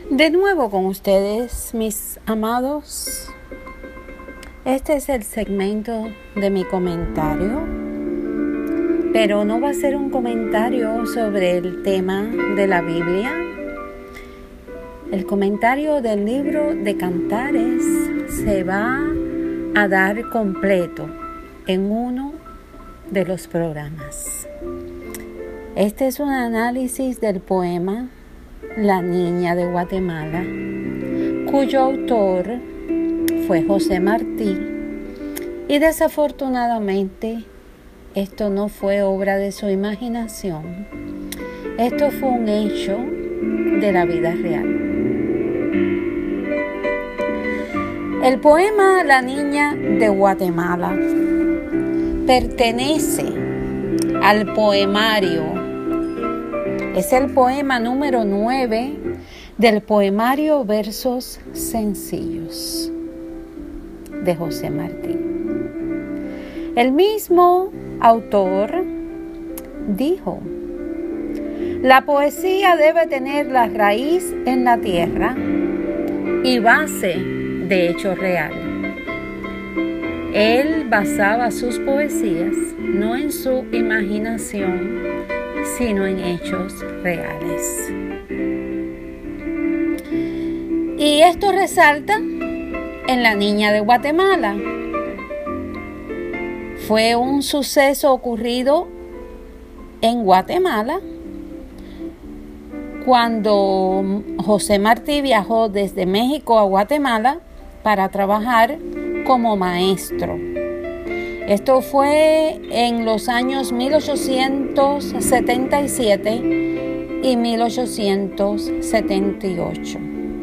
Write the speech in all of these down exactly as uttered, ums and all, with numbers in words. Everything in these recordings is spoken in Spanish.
De nuevo con ustedes, mis amados. Este es el segmento de mi comentario, pero no va a ser un comentario sobre el tema de la Biblia. El comentario del libro de Cantares se va a dar completo en uno de los programas. Este es un análisis del poema La Niña de Guatemala, cuyo autor fue José Martí, y desafortunadamente esto no fue obra de su imaginación. Esto fue un hecho de la vida real. El poema La Niña de Guatemala pertenece al poemario. Es el poema número nueve del poemario Versos Sencillos de José Martí. El mismo autor dijo: la poesía debe tener la raíz en la tierra y base de hechos reales. Él basaba sus poesías no en su imaginación, sino en hechos reales. Y esto resalta en La Niña de Guatemala. Fue un suceso ocurrido en Guatemala cuando José Martí viajó desde México a Guatemala para trabajar como maestro. Esto fue en los años mil ochocientos setenta y siete y mil ochocientos setenta y ocho.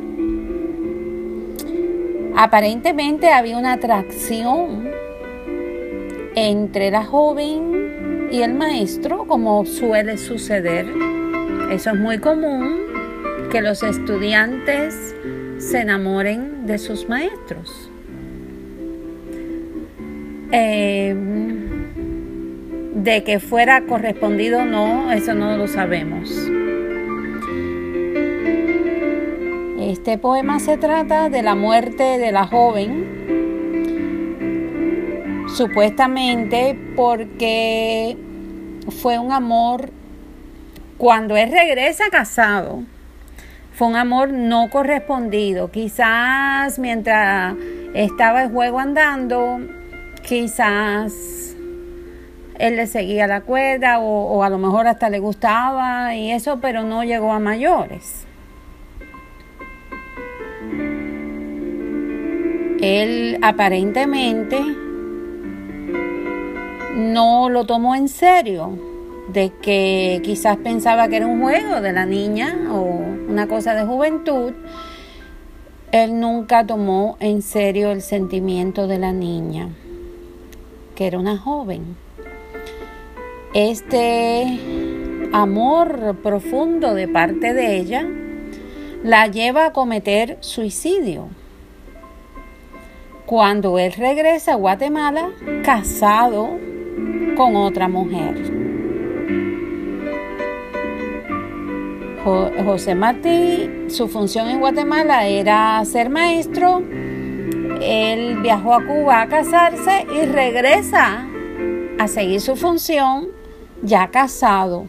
Aparentemente había una atracción entre la joven y el maestro, como suele suceder. Eso es muy común, que los estudiantes se enamoren de sus maestros. Eh, de que fuera correspondido o no, eso no lo sabemos. Este poema se trata de la muerte de la joven, supuestamente porque fue un amor, cuando él regresa casado, fue un amor no correspondido. Quizás mientras estaba el juego andando, quizás él le seguía la cuerda o, o a lo mejor hasta le gustaba y eso, pero no llegó a mayores. Él aparentemente no lo tomó en serio, de que quizás pensaba que era un juego de la niña o una cosa de juventud. Él nunca tomó en serio el sentimiento de la niña, que era una joven. Este amor profundo de parte de ella la lleva a cometer suicidio. Cuando él regresa a Guatemala, casado con otra mujer. José Martí, su función en Guatemala era ser maestro. Él viajó a Cuba a casarse y regresa a seguir su función ya casado.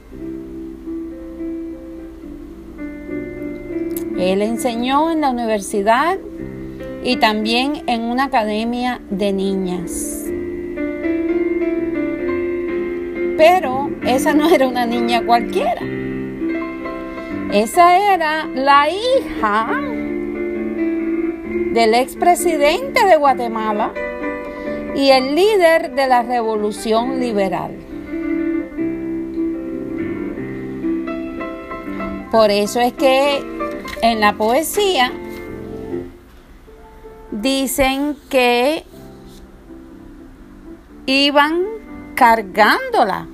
Él enseñó en la universidad y también en una academia de niñas. Pero esa no era una niña cualquiera. Esa era la hija del expresidente de Guatemala y el líder de la revolución liberal. Por eso es que en la poesía dicen que iban cargándola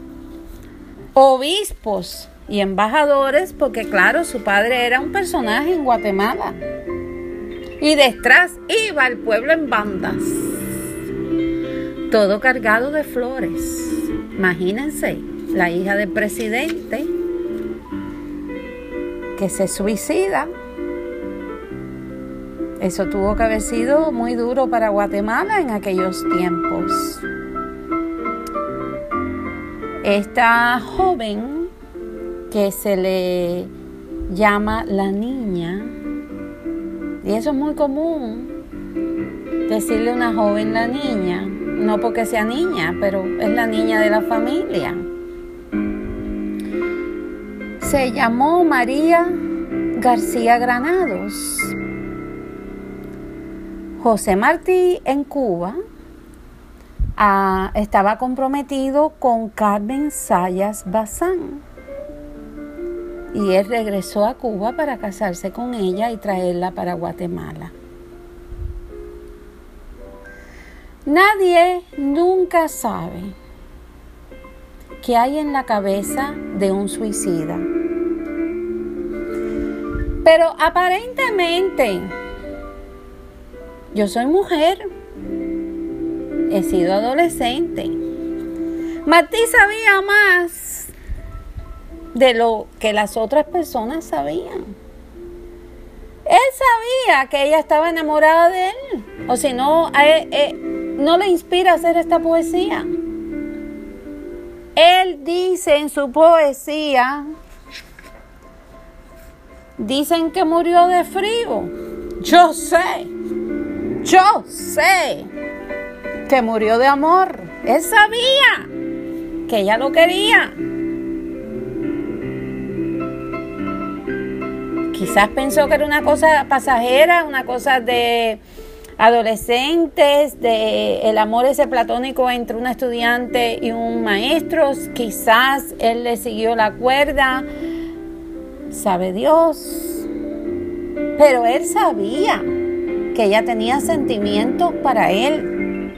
obispos y embajadores, porque claro, su padre era un personaje en Guatemala. Y detrás iba el pueblo en bandas, todo cargado de flores. Imagínense, la hija del presidente que se suicida Eso tuvo que haber sido muy duro para Guatemala en aquellos tiempos. Esta joven, que se le llama la niña, y eso es muy común, decirle a una joven la niña, no porque sea niña, pero es la niña de la familia. Se llamó María García Granados. José Martí en Cuba ah, estaba comprometido con Carmen Zayas Bazán, y él regresó a Cuba para casarse con ella y traerla para Guatemala. Nadie nunca sabe qué hay en la cabeza de un suicida, pero aparentemente yo soy mujer, he sido adolescente. Martí sabía más de lo que las otras personas sabían. Él sabía que ella estaba enamorada de él, o si no, eh, eh, no le inspira a hacer esta poesía. Él dice en su poesía, dicen que murió de frío. Yo sé, yo sé que murió de amor. Él sabía que ella lo quería. Quizás pensó que era una cosa pasajera, una cosa de adolescentes, de el amor ese platónico entre una estudiante y un maestro. Quizás él le siguió la cuerda, sabe Dios. Pero él sabía que ella tenía sentimientos para él.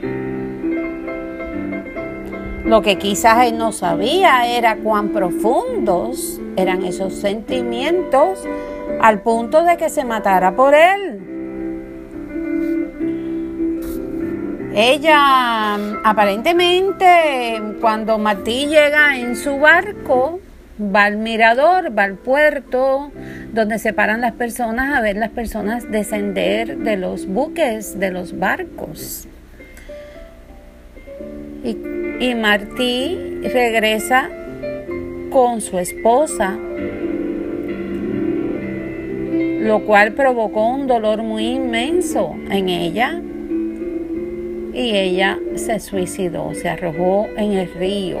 Lo que quizás él no sabía era cuán profundos eran esos sentimientos al punto de que se matara por él. Ella, aparentemente, cuando Martí llega en su barco, va al mirador, va al puerto, donde se paran las personas a ver las personas descender de los buques, de los barcos. Y, y Martí regresa con su esposa, lo cual provocó un dolor muy inmenso en ella, y ella se suicidó, se arrojó en el río.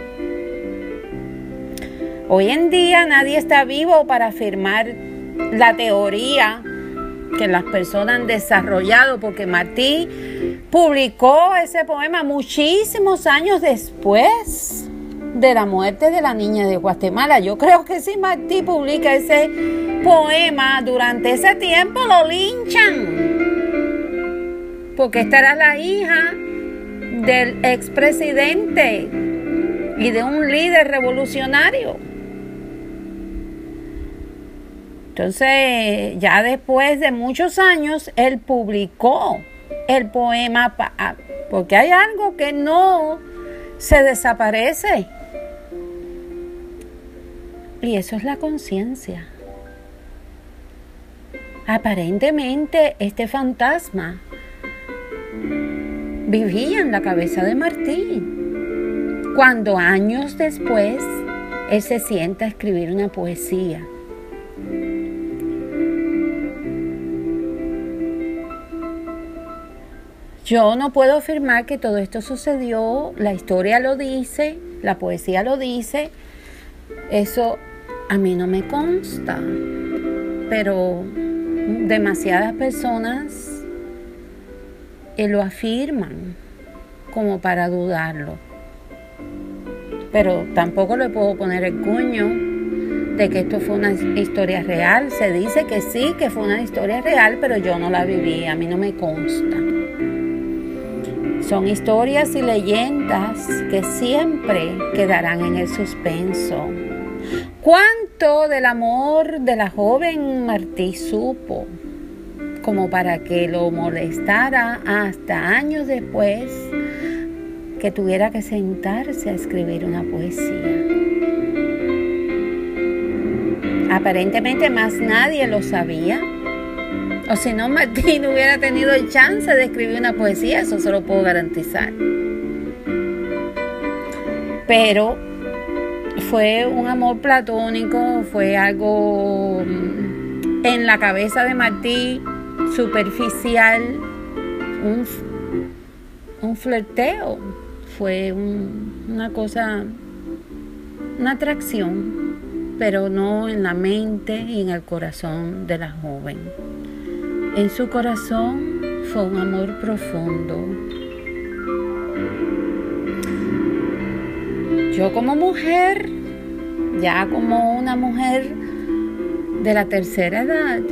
Hoy en día nadie está vivo para afirmar la teoría que las personas han desarrollado, porque Martí publicó ese poema muchísimos años después de la muerte de la niña de Guatemala. Yo creo que si Martí publica ese poema durante ese tiempo, lo linchan, porque esta era la hija del expresidente y de un líder revolucionario. Entonces, ya después de muchos años, él publicó el poema, porque hay algo que no se desaparece, y eso es la conciencia. Aparentemente, este fantasma vivía en la cabeza de Martí, cuando años después él se sienta a escribir una poesía. Yo no puedo afirmar que todo esto sucedió, la historia lo dice, la poesía lo dice, eso a mí no me consta, pero demasiadas personas eh, lo afirman como para dudarlo. Pero tampoco le puedo poner el cuño de que esto fue una historia real. Se dice que sí, que fue una historia real, pero yo no la viví, a mí no me consta. Son historias y leyendas que siempre quedarán en el suspenso. ¿Cuánto del amor de la joven Martí supo como para que lo molestara hasta años después que tuviera que sentarse a escribir una poesía? Aparentemente más nadie lo sabía, O si no, Martí no hubiera tenido el chance de escribir una poesía, eso se lo puedo garantizar. Pero fue un amor platónico, fue algo en la cabeza de Martí superficial, un, un flirteo, fue un, una cosa, una atracción, pero no en la mente y en el corazón de la joven. En su corazón fue un amor profundo. Yo como mujer, ya como una mujer de la tercera edad,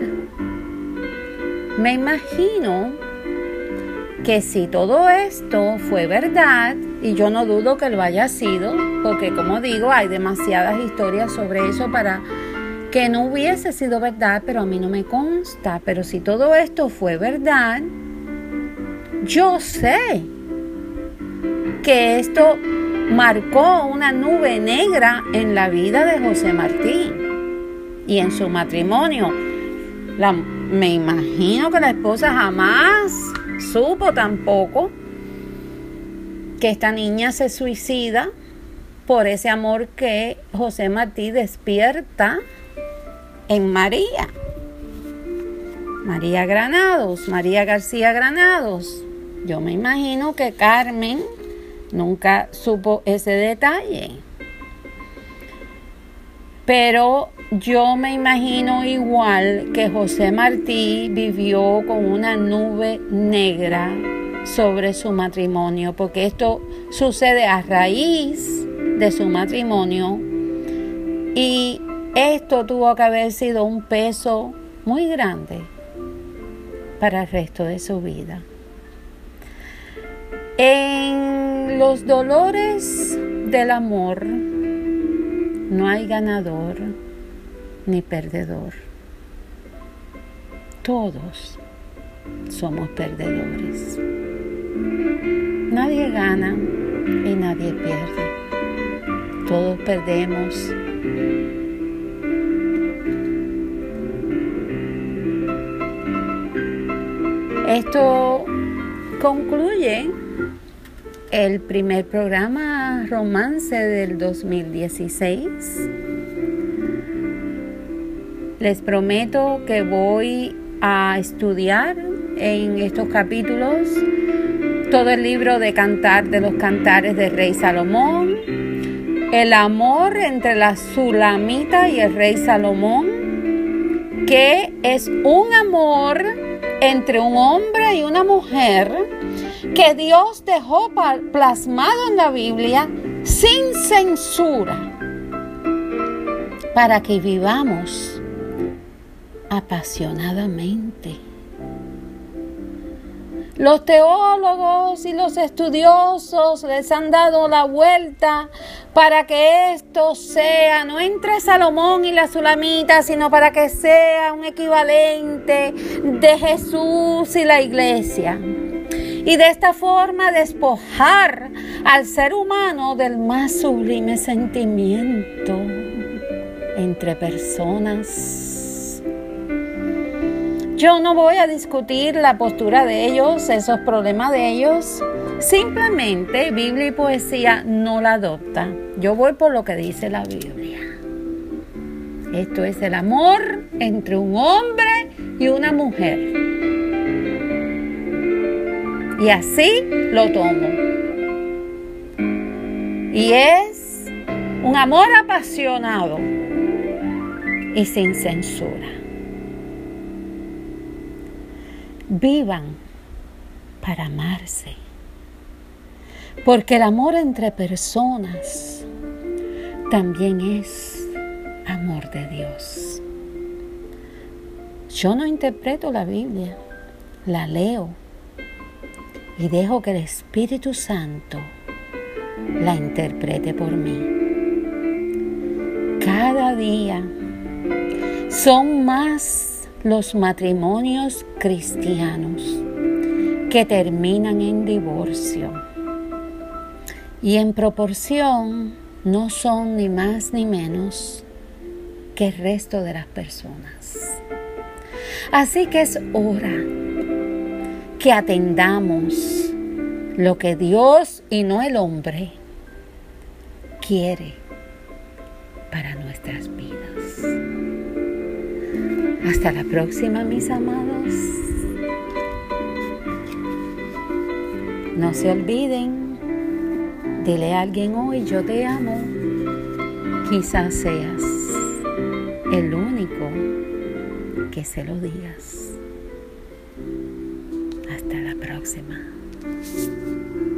me imagino que si todo esto fue verdad, y yo no dudo que lo haya sido, porque como digo, hay demasiadas historias sobre eso para que no hubiese sido verdad, pero a mí no me consta. Pero si todo esto fue verdad, yo sé que esto marcó una nube negra en la vida de José Martí y en su matrimonio. La, me imagino que la esposa jamás supo tampoco que esta niña se suicida por ese amor que José Martí despierta en María. María Granados, María García Granados. Yo me imagino que Carmen nunca supo ese detalle. Pero yo me imagino igual que José Martí vivió con una nube negra sobre su matrimonio, porque esto sucede a raíz de su matrimonio y esto tuvo que haber sido un peso muy grande para el resto de su vida. En los dolores del amor no hay ganador ni perdedor. Todos somos perdedores. Nadie gana y nadie pierde. Todos perdemos. Esto concluye el primer programa romance del dos mil dieciséis. Les prometo que voy a estudiar en estos capítulos todo el libro de Cantar de los Cantares del Rey Salomón, el amor entre la Sulamita y el Rey Salomón, que es un amor entre un hombre y una mujer que Dios dejó plasmado en la Biblia sin censura para que vivamos apasionadamente. Los teólogos y los estudiosos les han dado la vuelta para que esto sea, no entre Salomón y la Sulamita, sino para que sea un equivalente de Jesús y la iglesia. Y de esta forma despojar al ser humano del más sublime sentimiento entre personas. Yo no voy a discutir la postura de ellos, esos problemas de ellos. Simplemente Biblia y poesía no la adopta. Yo voy por lo que dice la Biblia. Esto es el amor entre un hombre y una mujer. Y así lo tomo. Y es un amor apasionado y sin censura. Vivan para amarse, porque el amor entre personas también es amor de Dios. Yo no interpreto la Biblia, la leo y dejo que el Espíritu Santo la interprete por mí. Cada día son más los matrimonios cristianos que terminan en divorcio y en proporción no son ni más ni menos que el resto de las personas. Así que es hora que atendamos lo que Dios y no el hombre quiere para nuestras vidas. Hasta la próxima, mis amados. No se olviden, dile a alguien hoy, yo te amo. Quizás seas el único que se lo digas. Hasta la próxima.